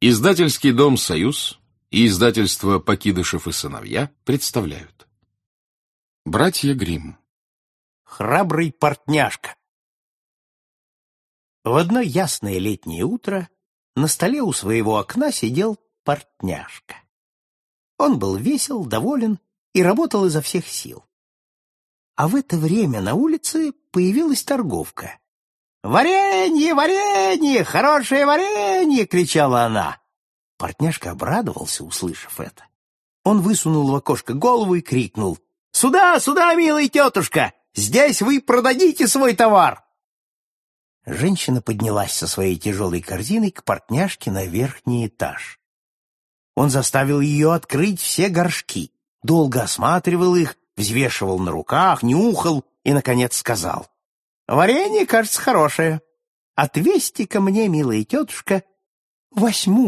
Издательский дом «Союз» и издательство «Покидышев и сыновья» представляют. Братья Гримм. Храбрый портняжка. В одно ясное летнее утро на столе у своего окна сидел портняжка. Он был весел, доволен и работал изо всех сил. А в это время на улице появилась торговка. «Варенье, варенье, хорошее варенье!» — кричала она. Портняжка обрадовался, услышав это. Он высунул в окошко голову и крикнул: «Сюда, сюда, милая тетушка! Здесь вы продадите свой товар!» Женщина поднялась со своей тяжелой корзиной к портняжке на верхний этаж. Он заставил ее открыть все горшки, долго осматривал их, взвешивал на руках, нюхал и, наконец, сказал: «Варенье, кажется, хорошее. Отвесьте-ка мне, милая тетушка, 8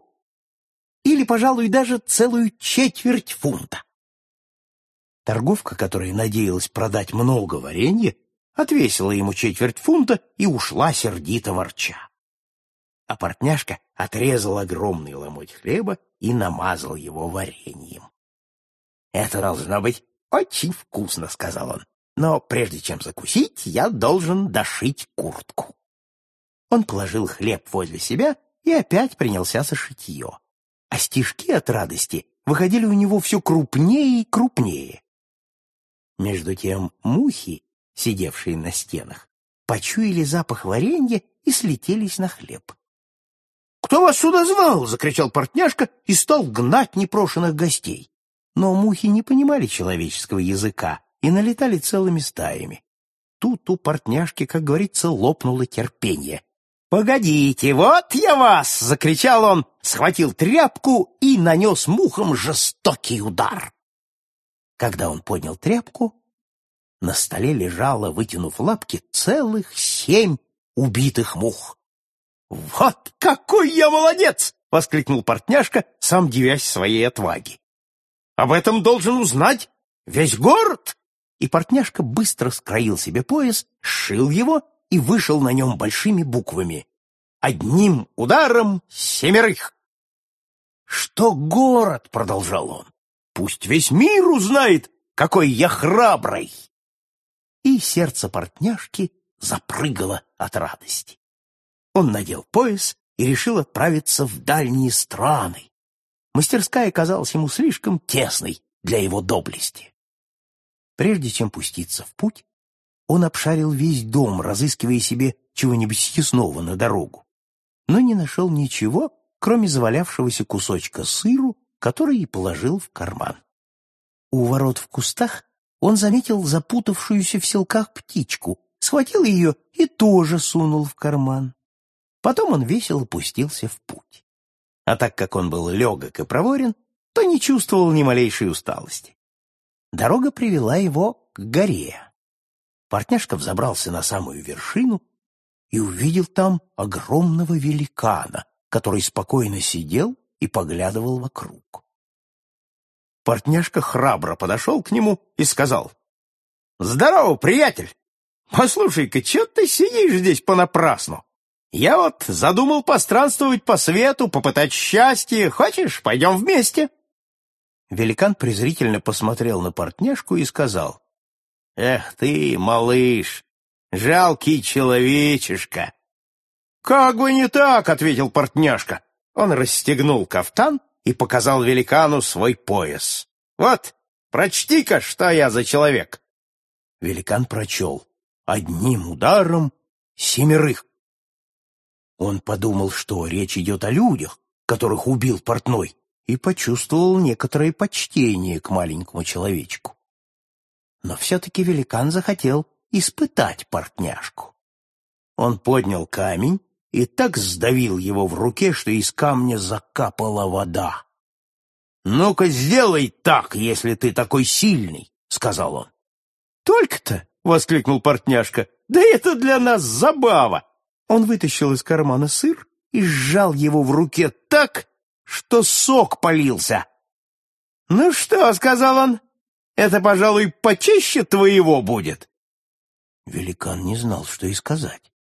или, пожалуй, даже целую 1/4 фунта». Торговка, которая надеялась продать много варенья, отвесила ему 1/4 фунта и ушла, сердито ворча. А портняжка отрезал огромный ломоть хлеба и намазал его вареньем. «Это должно быть очень вкусно», — сказал он. «Но прежде чем закусить, я должен дошить куртку». Он положил хлеб возле себя и опять принялся за шитье. А стежки от радости выходили у него все крупнее и крупнее. Между тем мухи, сидевшие на стенах, почуяли запах варенья и слетелись на хлеб. «Кто вас сюда звал?» — закричал портняжка и стал гнать непрошенных гостей. Но мухи не понимали человеческого языка и налетали целыми стаями. Тут у портняжки, как говорится, лопнуло терпение. «Погодите, вот я вас!» — закричал он, схватил тряпку и нанес мухам жестокий удар. Когда он поднял тряпку, на столе лежало, вытянув лапки, целых 7 убитых мух. «Вот какой я молодец!» — воскликнул портняжка, сам дивясь своей отваге. «Об этом должен узнать весь город!» И портняжка быстро скроил себе пояс, сшил его и вышел на нем большими буквами: «Одним ударом 7». «Что город?» — продолжал он. «Пусть весь мир узнает, какой я храбрый!» И сердце портняжки запрыгало от радости. Он надел пояс и решил отправиться в дальние страны. Мастерская казалась ему слишком тесной для его доблести. Прежде чем пуститься в путь, он обшарил весь дом, разыскивая себе чего-нибудь съестного на дорогу, но не нашел ничего, кроме завалявшегося кусочка сыру, который и положил в карман. У ворот в кустах он заметил запутавшуюся в селках птичку, схватил ее и тоже сунул в карман. Потом он весело пустился в путь. А так как он был легок и проворен, то не чувствовал ни малейшей усталости. Дорога привела его к горе. Портняжка взобрался на самую вершину и увидел там огромного великана, который спокойно сидел и поглядывал вокруг. Портняжка храбро подошел к нему и сказал: «Здорово, приятель! Послушай-ка, чё ты сидишь здесь понапрасну? Я вот задумал постранствовать по свету, попытать счастье. Хочешь, пойдем вместе?» Великан презрительно посмотрел на портняжку и сказал: «Эх ты, малыш, жалкий человечишка!» «Как бы не так!» — ответил портняжка. Он расстегнул кафтан и показал великану свой пояс. «Вот, прочти-ка, что я за человек!» Великан прочел: «Одним ударом 7». Он подумал, что речь идет о людях, которых убил портной, и почувствовал некоторое почтение к маленькому человечку. Но все-таки великан захотел испытать портняжку. Он поднял камень и так сдавил его в руке, что из камня закапала вода. «Ну-ка, сделай так, если ты такой сильный», — сказал он. «Только-то!» — воскликнул портняжка. «Да это для нас забава!» Он вытащил из кармана сыр и сжал его в руке так, что сок полился. «Ну что?» — сказал он. «Это, пожалуй, почище твоего будет». Великан не знал, что и сказать.